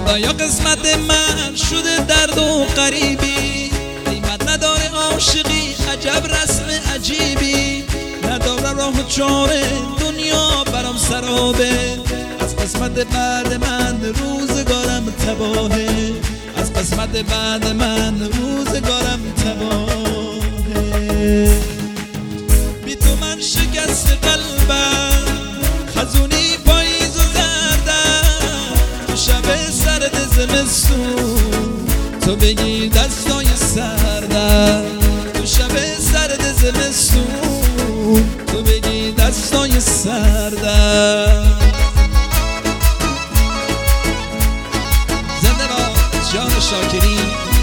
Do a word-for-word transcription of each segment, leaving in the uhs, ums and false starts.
خدایا قسمت من شده درد و غریبی، قیمت نداره عاشقی، عجب رسم عجیبی، نداره راه و چاره، دنیا برام سرابه. از قسمت بعد من روزگارم تباهه، از قسمت بعد من روزگارم تباهه. بی تو من شکست قلبم، خزونی پاییز و زردم، تو شب سرد زمستون تو بگی دستای سردم، تو شب سرد زمستون تو بگی دستای سردم. زنده باد جان شاکری.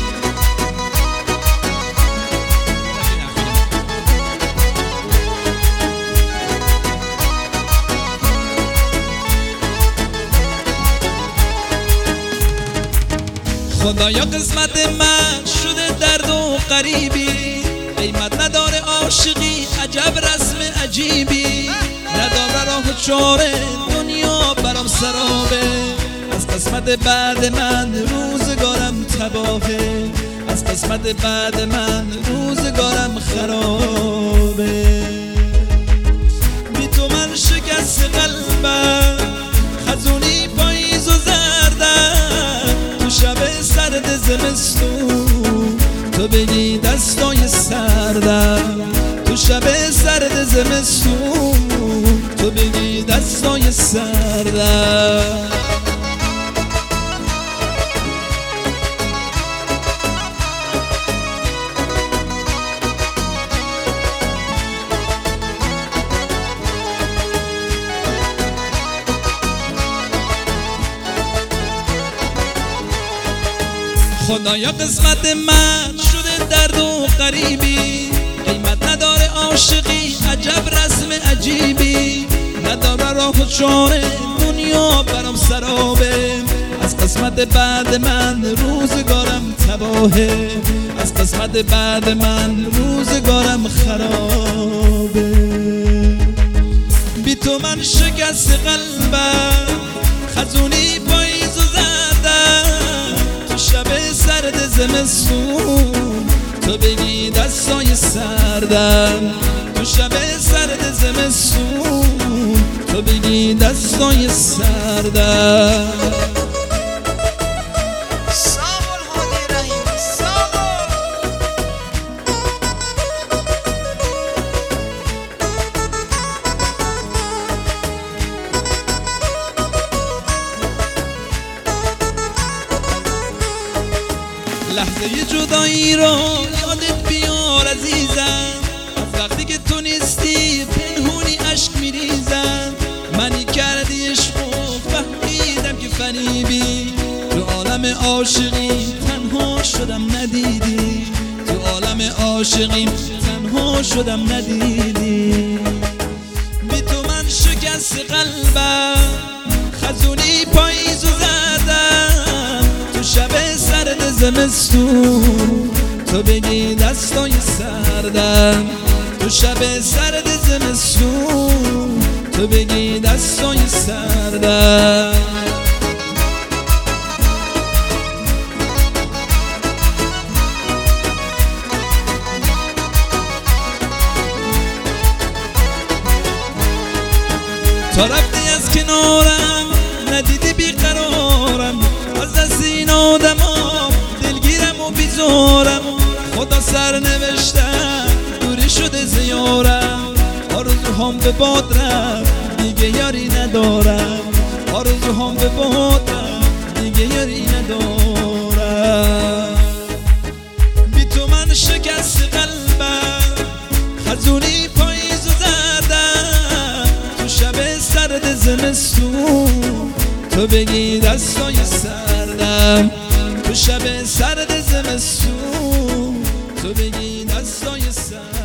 خدایا قسمت من شده درد و غریبی، قیمت نداره عاشقی، عجب رسم عجیبی، نداره راه و چاره، دنیا برام سرابه. از قسمت بعد من روزگارم تباهه، از قسمت بعد من روزگارم خرابه. بی تو من شکست قلبم، خزونی پاییز و زردم، تو شب سرد زمستون تو بگی دستای سردم، تو شب سرد زمستون تو بگی دستای سردم. خدایا قسمت من شده درد و غریبی، قیمت نداره عاشقی، عجب رسم عجیبی، نداره راه و چاره، دنیا برام سرابه. از قسمت بعد من روزگارم تباهه، از قسمت بعد من روزگارم خرابه. بی تو من شکست قلبم، خزونی پاییز و زردم، تو شب سرد زمستون تو بگی دستای سردم، تو شب سرد زمستون تو بگی دستای سردم. لحظه جدایی رو یادت بیار عزیزم، از وقتی که تو نیستی پنهونی عشق میریزم. منی کردی عشق و فهمیدم که فریبی، تو عالم عاشقی تنها شدم ندیدی، تو عالم عاشقی تنها شدم ندیدی. بی تو من شکست قلبم، خزونی پاییز و زردم، تو شب سرد زمستون تو بگی دستای سردم، تو شب سرد زمستون تو بگی دستای سردم. تا رفتی از کنارم ندیدی بیقرارم، از دست این آدما دلگیرم و بیزارم. خدا سر نوشتم دوری شده زیارم، آرزوهام به باد رفت دیگه یاری ندارم، آرزوهام به باد رفت دیگه یاری ندارم. بی تو من شکست قلبم، خزونی پاییز و زردم، تو شب سرد زمستون تو بگی دستای سردم، تو شب سرد زمستون تو بگی دستای سردم.